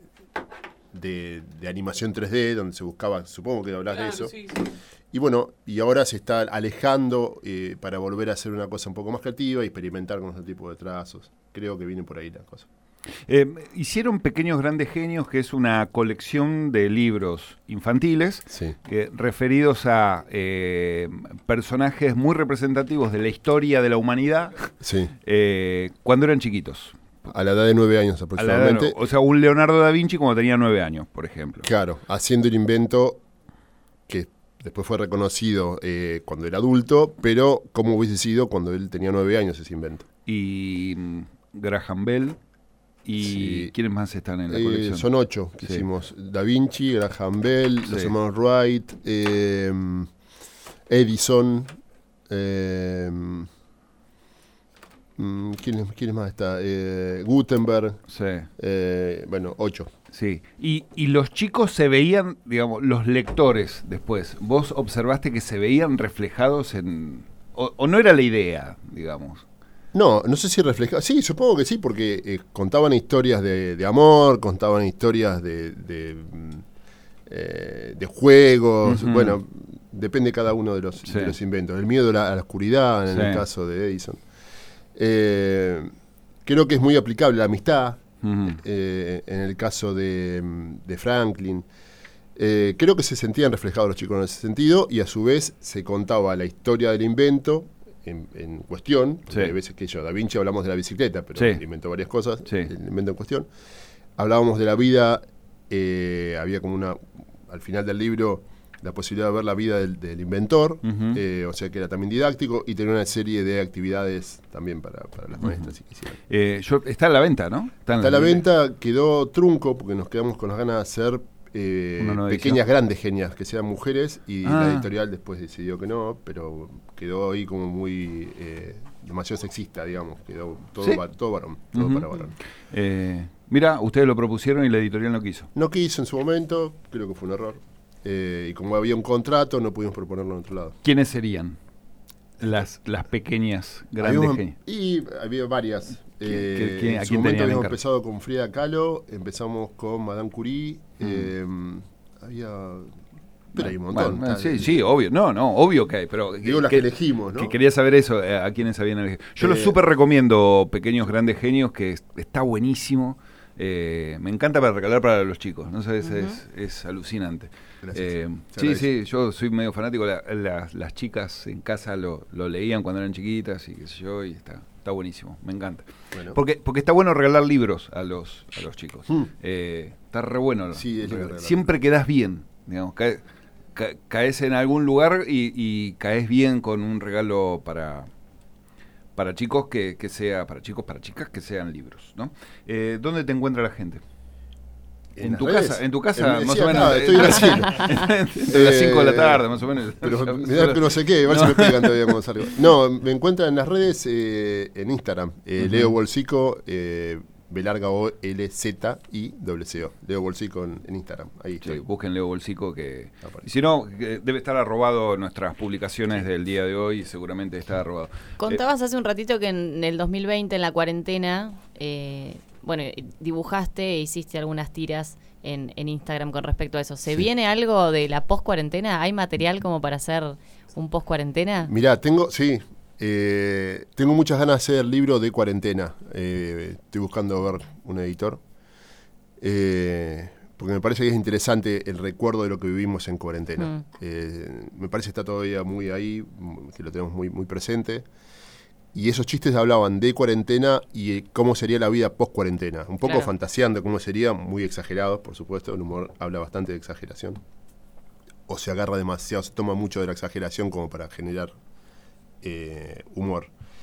de, de animación tres D, donde se buscaba, supongo que hablas claro, de eso. Sí, sí. Y bueno, y ahora se está alejando eh, para volver a hacer una cosa un poco más creativa y experimentar con otro tipo de trazos. Creo que viene por ahí la cosa. Eh, hicieron Pequeños Grandes Genios, que es una colección de libros infantiles sí. eh, referidos a eh, personajes muy representativos de la historia de la humanidad sí. eh, cuando eran chiquitos. A la edad de nueve años aproximadamente. De, o sea, un Leonardo da Vinci cuando tenía nueve años, por ejemplo. Claro, haciendo el invento que después fue reconocido eh, cuando era adulto, pero cómo hubiese sido cuando él tenía nueve años ese invento. Y um, Graham Bell. ¿Y sí. quiénes más están en la eh, colección? Son ocho que sí. hicimos. Da Vinci, Graham Bell, sí. los hermanos Wright, eh, Edison. Eh, ¿quién, ¿Quién más está? Eh, Gutenberg. Sí. Eh, bueno, ocho. Sí. Y, y los chicos se veían, digamos, los lectores después. ¿Vos observaste que se veían reflejados en... o, o no era la idea, digamos? No, no sé si refleja. Sí, supongo que sí, porque eh, contaban historias de, de amor, contaban historias de, de, eh, de juegos. Uh-huh. Bueno, depende cada uno de los, sí. de los inventos. El miedo a la, a la oscuridad, en sí. el caso de Edison. Eh, creo que es muy aplicable la amistad, uh-huh. eh, en el caso de, de Franklin. Eh, creo que se sentían reflejados los chicos en ese sentido, y a su vez se contaba la historia del invento. En, en cuestión, sí. hay veces que yo, Da Vinci hablamos de la bicicleta, pero sí. inventó varias cosas, sí. el invento en cuestión. Hablábamos de la vida, eh, había como una, al final del libro, la posibilidad de ver la vida del, del inventor, uh-huh. eh, o sea que era también didáctico, y tenía una serie de actividades también para, para las maestras, uh-huh. si quisieran. Eh, yo, está a la venta, ¿no? Está, está a la venta, venta, quedó trunco, porque nos quedamos con las ganas de hacer Eh, pequeñas grandes genias que sean mujeres, y ah. la editorial después decidió que no, pero quedó ahí como muy eh, demasiado sexista, digamos, quedó todo, ¿sí? va, todo varón, todo uh-huh. para varón. Eh, mira, ustedes lo propusieron y la editorial no quiso. No quiso en su momento, creo que fue un error, eh, y como había un contrato no pudimos proponerlo en otro lado. ¿Quiénes serían las, las pequeñas grandes habíamos, genias? Y había varias. Eh, ¿Quién, en ¿a su quién momento habíamos encargo? empezado con Frida Kahlo, empezamos con Madame Curie, mm. eh, había... Pero hay un montón. Bueno, sí, sí, obvio. No, no, obvio que hay, pero... Digo que, las que elegimos, ¿no? Que quería saber eso, eh, a quiénes habían elegido. Yo eh, lo súper recomiendo, Pequeños Grandes Genios, que es, está buenísimo. Eh, me encanta para regalar para los chicos, ¿no sabes? Uh-huh. Es, es alucinante. Eh, sí, sí, yo soy medio fanático. La, la, las chicas en casa lo, lo leían cuando eran chiquitas y qué sé yo, y está... Está buenísimo, me encanta. Bueno. Porque porque está bueno regalar libros a los a los chicos. Mm. Eh, está re bueno. Sí, siempre quedás bien, digamos, cae, ca, caes en algún lugar y, y caes bien con un regalo para para chicos que, que sea para chicos, para chicas que sean libros, ¿no? Eh, ¿Dónde te encuentra la gente? En tu casa, en tu casa, en, más sí, o menos. Acá, estoy en la cielo. Entre las cinco de la tarde, más o menos. Pero me da pero no sé qué, a ver no. si me pegan todavía cuando salgo. No, me encuentran en las redes, eh, en Instagram, eh, uh-huh. Leo Bolsico, eh, B larga O L Z I W C O. Leo Bolsico en, en Instagram. Ahí sí, busquen Leo Bolsico que. Y si no, que debe estar arrobado nuestras publicaciones del día de hoy, seguramente está arrobado. Contabas eh, hace un ratito que en el dos mil veinte, en la cuarentena, eh, bueno, dibujaste e hiciste algunas tiras en, en Instagram con respecto a eso. ¿Se sí. viene algo de la post-cuarentena? ¿Hay material como para hacer un post-cuarentena? Mirá, tengo, sí. Eh, tengo muchas ganas de hacer libro de cuarentena. Eh, estoy buscando ver un editor. Eh, porque me parece que es interesante el recuerdo de lo que vivimos en cuarentena. Mm. Eh, me parece que está todavía muy ahí, que lo tenemos muy, muy presente. Y esos chistes hablaban de cuarentena y eh, cómo sería la vida post-cuarentena. Un poco claro. fantaseando cómo sería, muy exagerados, por supuesto. El humor habla bastante de exageración. O se agarra demasiado, se toma mucho de la exageración como para generar Eh, humor.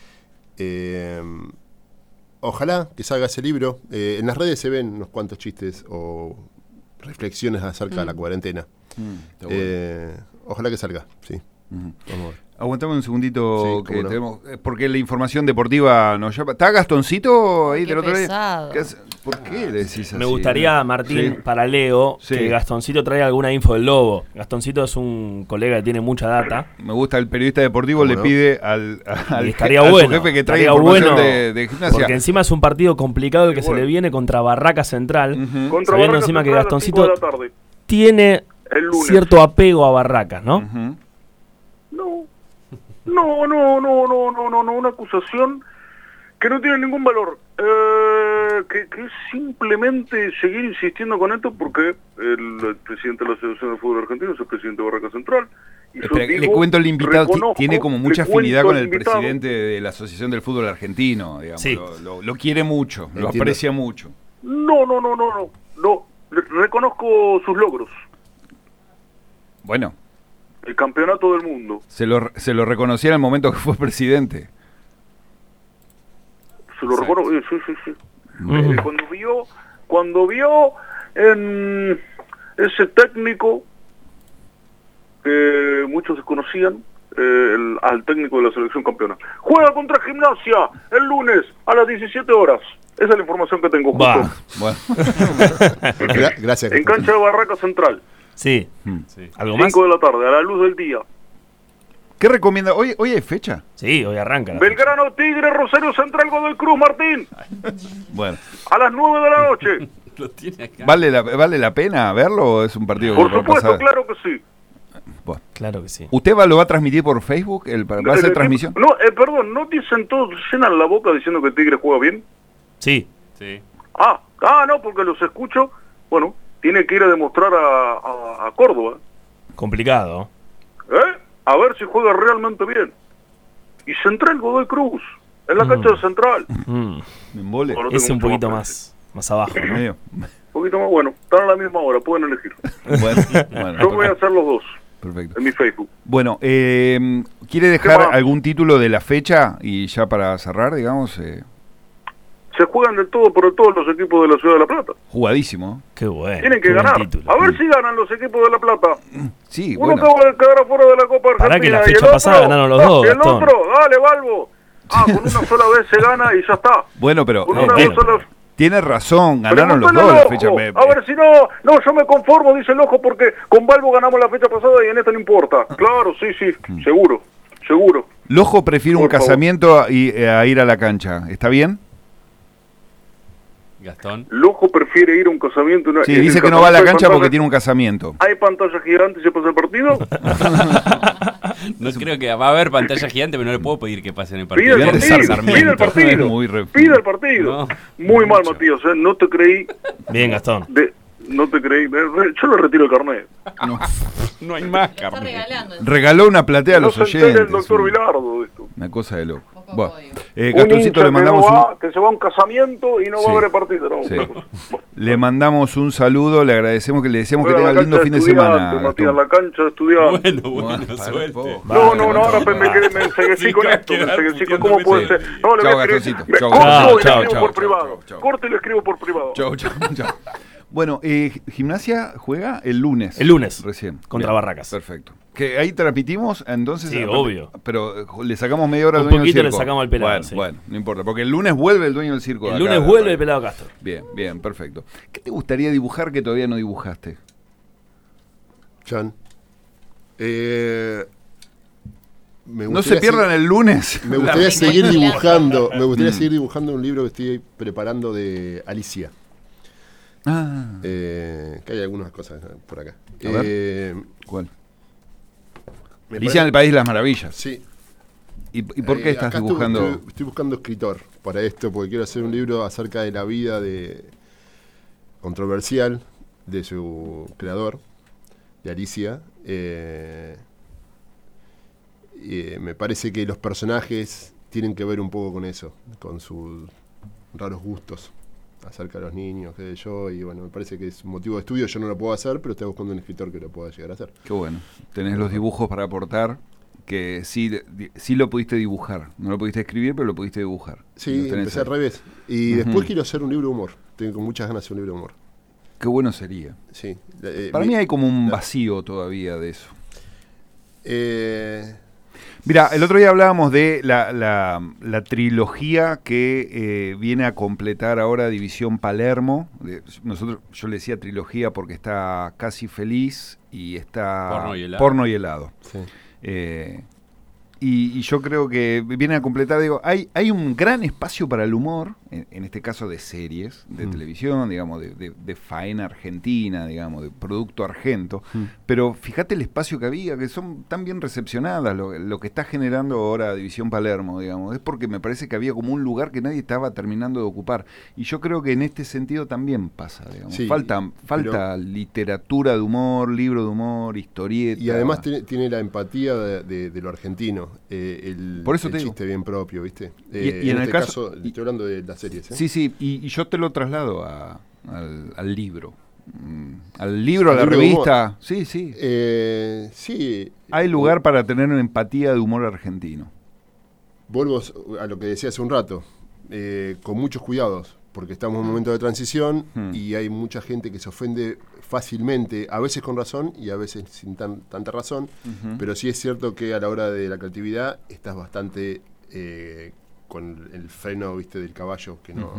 Eh, ojalá que salga ese libro. Eh, en las redes se ven unos cuantos chistes o reflexiones acerca mm. de la cuarentena. Mm, eh, bueno. Ojalá que salga, sí. Mm. Vamos a ver. Aguantame un segundito, sí, que no. tenemos, porque la información deportiva nos llama. ¿Está Gastoncito ahí del otro día? ¿Por qué le decís así? Me gustaría, Martín, sí. para Leo, sí. que Gastoncito traiga alguna info del Lobo. Gastoncito es un colega que tiene mucha data. Me gusta, el periodista deportivo ¿Cómo le no? pide al, al, estaría al bueno, jefe que traiga información bueno, de, de gimnasia. Porque encima es un partido complicado el que bueno. se le viene contra Barraca Central. Uh-huh. Contra sabiendo Barraca encima Central que Gastoncito tiene cierto apego a Barracas, ¿no? Uh-huh. No. No, no, no, no, no, no, no, una acusación que no tiene ningún valor, eh, que, que es simplemente seguir insistiendo con esto porque el, el presidente de la Asociación de Fútbol Argentino es el presidente de Barraca Central. Y Espera, digo, le cuento al invitado, tiene como mucha afinidad con el invitado. presidente de la Asociación del Fútbol Argentino, digamos, sí. lo, lo, lo quiere mucho, Entiendo. lo aprecia mucho. No, no, no, no, no, no, reconozco sus logros. Bueno. El campeonato del mundo. Se lo, se lo reconocía en el momento que fue presidente. Se lo reconozco, sí, sí, sí. Uh-huh. Eh, cuando vio, cuando vio en ese técnico que muchos desconocían, eh, el, al técnico de la selección campeona. Juega contra Gimnasia el lunes a las diecisiete horas. Esa es la información que tengo. Bah, bueno. Gracias. En cancha de Barraca Central. Sí. sí. ¿Algo más? cinco de la tarde, a la luz del día. ¿Qué recomienda? ¿Hoy, hoy hay fecha? Sí, hoy arranca. Belgrano fecha. Tigre, Rosario Central, Godoy Cruz, Martín. Bueno. A las nueve de la noche. Lo tiene acá. ¿Vale la, ¿Vale la pena verlo o es un partido por que supuesto, pasar? Claro que sí. Bueno. Claro que sí. ¿Usted va, lo va a transmitir por Facebook? El, ¿Va a hacer eh, transmisión? No, eh, perdón, ¿no dicen todos, llenan la boca diciendo que Tigre juega bien? Sí. Sí. Ah, ah, no, porque los escucho. Bueno. Tiene que ir a demostrar a, a, a Córdoba. Complicado. ¿Eh? A ver si juega realmente bien. Y Central Godoy Cruz, en la mm. cancha de Central. Mm. Bueno, no es un poquito más, más abajo, ¿no? Medio. Un poquito más, bueno, están a la misma hora, pueden elegir. Bueno, bueno, yo voy a hacer los dos. Perfecto. En mi Facebook. Bueno, eh, ¿quiere dejar algún título de la fecha? Y ya para cerrar, digamos... Eh... Se juegan de todo por todos los equipos de la Ciudad de La Plata. Jugadísimo. Qué bueno. Tienen que ganar. Título. A ver si ganan los equipos de La Plata. Sí, Uno bueno. acaba de quedar afuera de la Copa Argentina. Para que la fecha pasada otro, ganaron los dos. Y el Gastón. otro, dale, Balbo. Ah, con una sola vez se gana y ya está. Bueno, pero... Con Eh, una bueno, sola... Tiene razón, ganaron los dos la fecha. Me, me... A ver si no, no, yo me conformo, dice el ojo, porque con Balbo ganamos la fecha pasada y en esta no importa. Claro, sí, sí, mm. seguro, seguro. Lojo prefiere por un favor. casamiento a, a ir a la cancha, ¿está bien? Gastón. Lojo prefiere ir a un casamiento. Una, sí, dice que no va a la cancha porque tiene un casamiento. ¿Hay pantalla gigante y se pasa el partido? No creo que va a haber pantalla gigante, pero no le puedo pedir que pase en el partido. Pide el partido, pide el partido, muy pide el partido. No, muy mal, Matías, ¿eh? No te creí. Bien, Gastón. De, no te creí. Yo le retiro el carnet. No, no hay más carnet. Regaló una platea no a los oyentes. El doctor Vilardo de esto. Una cosa de loco. Bueno, eh, Gastoncito, le mandamos que, no va, un... que se va a un casamiento y no sí. va a haber partido. No. Sí. Le mandamos un saludo, le agradecemos, que le deseamos que tenga un lindo fin de semana. Matías, la cancha de estudiantes. Bueno, bueno, bueno suerte. No, no, no, ahora me quedé, me enseguecí con esto, me enseguecí con cómo puede ser. No, le chao, voy a Gastoncito. escribir. Chao, Corto y le chao, escribo chao, por privado. Chao. Corto y le escribo por privado. Chao, chao, chao. Bueno, eh, Gimnasia juega el lunes. El lunes. Recién. Contra Bien, Barracas. Perfecto. Que ahí transmitimos, entonces. Sí, aparte, obvio. Pero eh, le sacamos media hora al Un dueño del poquito circo. le sacamos al pelado, Bueno, sí. bueno, no importa. Porque el lunes vuelve el dueño del circo. El acá, lunes de vuelve radio. el pelado Castro. Bien, bien, perfecto. ¿Qué te gustaría dibujar que todavía no dibujaste? Chan. Eh, me No se pierdan el lunes. Me gustaría seguir dibujando. Me gustaría Mm. seguir dibujando un libro que estoy preparando de Alicia. Ah. Eh, que hay algunas cosas por acá. A ver. Eh, ¿Cuál? me Alicia parece- en el País de las Maravillas. Sí. ¿Y, y por qué Eh, estás acá estoy- dibujando? Estoy, estoy buscando escritor para esto, porque quiero hacer un libro acerca de la vida de controversial de su creador, de Alicia. Eh, y, eh, me parece que los personajes tienen que ver un poco con eso, con sus raros gustos acerca de los niños, qué sé yo, y bueno, me parece que es un motivo de estudio. Yo no lo puedo hacer, pero estoy buscando un escritor que lo pueda llegar a hacer. Qué bueno. Tenés los dibujos para aportar, que sí, di- sí lo pudiste dibujar. No lo pudiste escribir, pero lo pudiste dibujar. Sí, Lo tenés empecé ahí. al revés. Y Ujú. después quiero hacer un libro de humor. Tengo muchas ganas de hacer un libro de humor. Qué bueno sería. Sí. Eh, Para mi- mí hay como un la- vacío todavía de eso. Eh, Mira, el otro día hablábamos de la, la, la trilogía que eh, viene a completar ahora División Palermo. De- nosotros, yo le decía trilogía porque está Casi Feliz y está Porno y helado. Porno y helado. Sí. Eh, y, y yo creo que viene a completar, digo, hay, hay un gran espacio para el humor, en, en este caso de series, de Mm. televisión, digamos, de, de, de faena argentina, digamos, de producto argento, Mm. pero fíjate el espacio que había, que son tan bien recepcionadas, lo, lo que está generando ahora División Palermo, digamos, es porque me parece que había como un lugar que nadie estaba terminando de ocupar, y yo creo que en este sentido también pasa, digamos, Sí, falta, falta literatura de humor, libro de humor, historieta. Y además tiene, tiene la empatía de, de- de lo argentino, eh, el, Por eso el te digo. chiste bien propio, ¿viste? Y- Eh, y en el este caso- caso, estoy hablando de las series, ¿eh? Sí, sí, y, y yo te lo traslado a, al, al libro. Mm, al libro, a ¿Al la libro de revista. humor? Sí, sí. Eh, sí. Hay lugar para tener una empatía de humor argentino. Vuelvo a lo que decía hace un rato, eh, con muchos cuidados, porque estamos en un momento de transición Hmm. y hay mucha gente que se ofende fácilmente, a veces con razón y a veces sin tan- tanta razón, Ujú. pero sí es cierto que a la hora de la creatividad estás bastante eh, con el freno, viste, del caballo, que no... Ujú.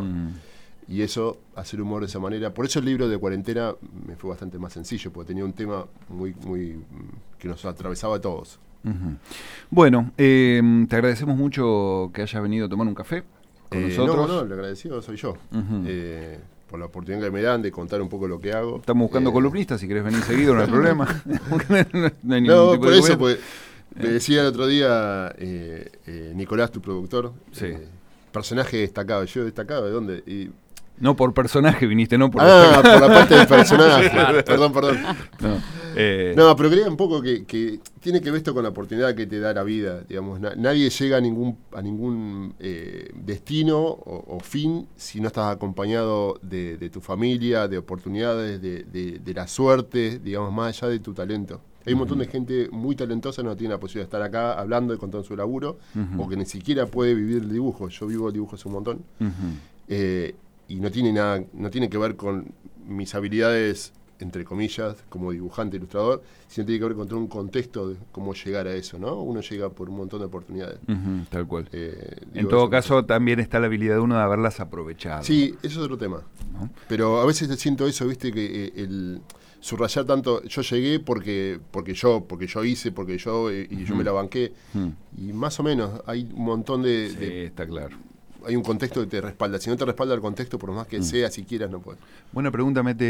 Y eso, hacer humor de esa manera. Por eso el libro de cuarentena me fue bastante más sencillo, porque tenía un tema muy, muy mm, que nos atravesaba a todos. Ujú. Bueno, eh, te agradecemos mucho que hayas venido a tomar un café con Eh, nosotros. No, no, el agradecido soy yo. Ujú. Eh, por la oportunidad que me dan de contar un poco lo que hago. Estamos buscando Eh, columnistas, si querés venir seguido, no hay problema. no, no hay ningún No, tipo por de eso, gobierno. pues, me decía el otro día eh, eh, Nicolás, tu productor, Sí. eh, personaje destacado. Yo destacado, ¿de dónde? Y, No por personaje viniste, no por... ah, por la parte del personaje. perdón, perdón. No, eh, No, pero quería un poco que, que tiene que ver esto con la oportunidad que te da la vida, digamos. Na- nadie llega a ningún a ningún eh, destino o, o fin si no estás acompañado de, de tu familia, de oportunidades, de, de- de la suerte, digamos, más allá de tu talento. Hay un montón de gente muy talentosa que no tiene la posibilidad de estar acá hablando y contando su laburo, Ujú. o que ni siquiera puede vivir el dibujo. Yo vivo el dibujo hace un montón. ujú. Eh, y no tiene nada, no tiene que ver con mis habilidades, entre comillas, como dibujante, ilustrador, sino tiene que ver con todo un contexto de cómo llegar a eso, ¿no? Uno llega por un montón de oportunidades. Ujú, tal cual. Eh, En digo, todo eso- caso, también está la habilidad de uno de haberlas aprovechado. Sí, eso es otro tema. ¿no? Pero a veces siento eso, viste, que eh, el subrayar tanto, yo llegué porque porque yo, porque yo hice, porque yo, eh, y yo me la banqué, Mm. y más o menos hay un montón de... Sí, de- está claro. hay un contexto que te respalda. Si no te respalda el contexto, por más que Mm. sea, si quieras, no puedes. Buena pregunta, mete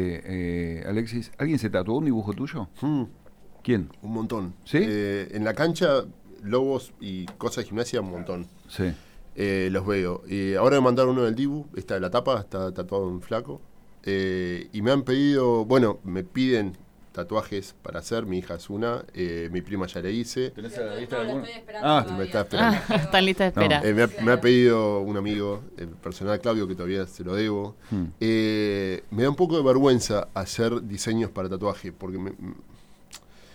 eh, Alexis. ¿Alguien se tatuó un dibujo tuyo? Mm. ¿Quién? Un montón. ¿Sí? Eh, en la cancha, lobos y cosas de gimnasia, un montón. Sí. Eh, los veo. Y ahora me mandaron uno del Dibu, está de la tapa, está tatuado un flaco. Eh, y me han pedido, bueno, me piden tatuajes para hacer, mi hija es una, eh, mi prima ya le hice. ¿Tenés a la vista alguna? Ah, me está esperando. Ah, está en lista de espera. Eh, me, ha, me ha pedido un amigo, el personal Claudio, que todavía se lo debo. Hmm. Eh, me da un poco de vergüenza hacer diseños para tatuaje, porque me,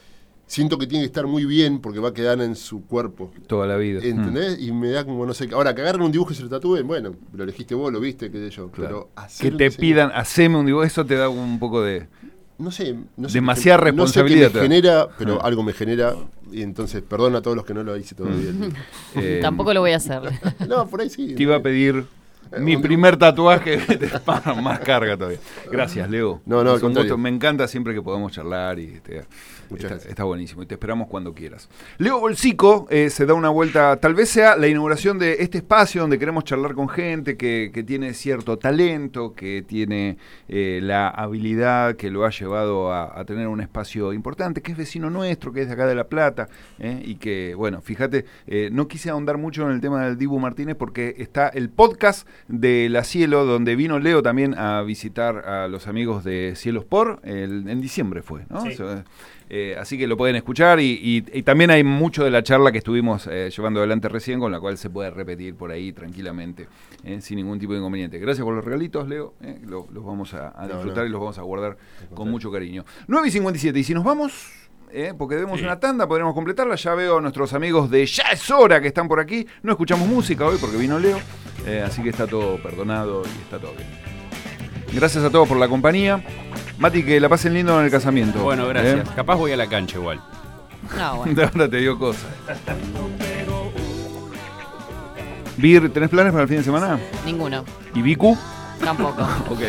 siento que tiene que estar muy bien porque va a quedar en su cuerpo. Toda la vida. ¿Entendés? Mm. Y me da como, no sé, ahora que agarren un dibujo y se lo tatúen, bueno, lo elegiste vos, lo viste, qué sé yo. Claro. Pero que te pidan, haceme un dibujo, eso te da un poco de... No sé, no sé demasiada qué, responsabilidad. No sé qué me genera, pero ah. algo me genera, y entonces perdón a todos los que no lo hice todavía. eh, Tampoco lo voy a hacer. No, por ahí sí. Te iba a pedir mi primer tatuaje, más carga todavía. Gracias, Leo. No, no, al contrario. Me encanta siempre que podamos charlar y este, está, está buenísimo. Y te esperamos cuando quieras. Leo Bolsico eh, se da una vuelta, tal vez sea la inauguración de este espacio donde queremos charlar con gente que, que tiene cierto talento, que tiene eh, la habilidad que lo ha llevado a, a tener un espacio importante, que es vecino nuestro, que es de acá de La Plata, eh, y que, bueno, fíjate, eh, no quise ahondar mucho en el tema del Dibu Martínez porque está el podcast de La Cielo, donde vino Leo también a visitar a los amigos de Cielo Sport, el, en diciembre fue, ¿no? Sí. O sea, eh, así que lo pueden escuchar y, y, y también hay mucho de la charla que estuvimos eh, llevando adelante recién, con la cual se puede repetir por ahí tranquilamente, eh, sin ningún tipo de inconveniente. Gracias por los regalitos, Leo, eh, lo, los vamos a, a disfrutar no, no. y los vamos a guardar con mucho cariño. nueve y cincuenta y siete, y si nos vamos... Eh, porque debemos sí. una tanda, podremos completarla. Ya veo a nuestros amigos de Ya es Hora que están por aquí. No escuchamos música hoy porque vino Leo, eh, así que está todo perdonado y está todo bien. Gracias a todos por la compañía. Mati, que la pasen lindo en el casamiento. Bueno, gracias. ¿Eh? Capaz voy a la cancha igual. No, bueno. Ahora te dio cosas. Vir, ¿tenés planes para el fin de semana? Ninguno. ¿Y Vicu? Tampoco. Ok.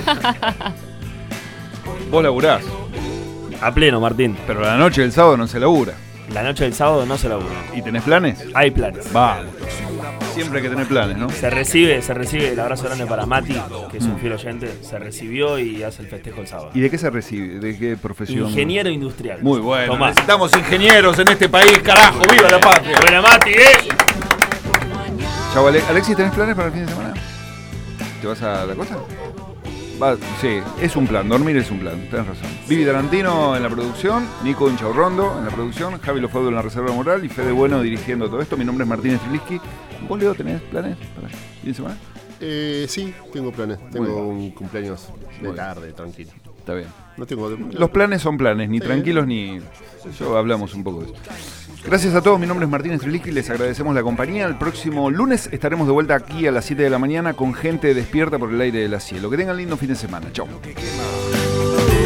Vos laburás. A pleno, Martín. Pero la noche del sábado no se labura. La noche del sábado no se labura. ¿Y tenés planes? Hay planes. Va. Siempre hay que tener planes, ¿no? Se recibe, se recibe el abrazo grande para Mati, que es un fiel oyente. Se recibió y hace el festejo el sábado. ¿Y de qué se recibe? ¿De qué profesión? Ingeniero industrial. Muy bueno. Tomás. Necesitamos ingenieros en este país, carajo. ¡Viva la patria! Buena, Mati, ¿eh? Chau, Ale- Alexis, ¿tenés planes para el fin de semana? ¿Te vas a la costa? Va, sí, es un plan, dormir es un plan, tenés razón. Vivi Tarantino en la producción, Nico Inchaurrondo en la producción, Javi Lofeudo en la reserva moral y Fede Bueno dirigiendo todo esto. Mi nombre es Martín Streliski. ¿Vos, Leo, tenés planes para el fin de semana? Eh, sí, tengo planes. Tengo un cumpleaños de tarde, tranquilo. Está bien. No tengo... Los planes son planes, ni sí. tranquilos ni... Yo hablamos un poco de eso. Gracias a todos, mi nombre es Martín Streliski, les agradecemos la compañía. El próximo lunes estaremos de vuelta aquí a las siete de la mañana con gente despierta por el aire de La Cielo. Que tengan lindo fin de semana. Chau.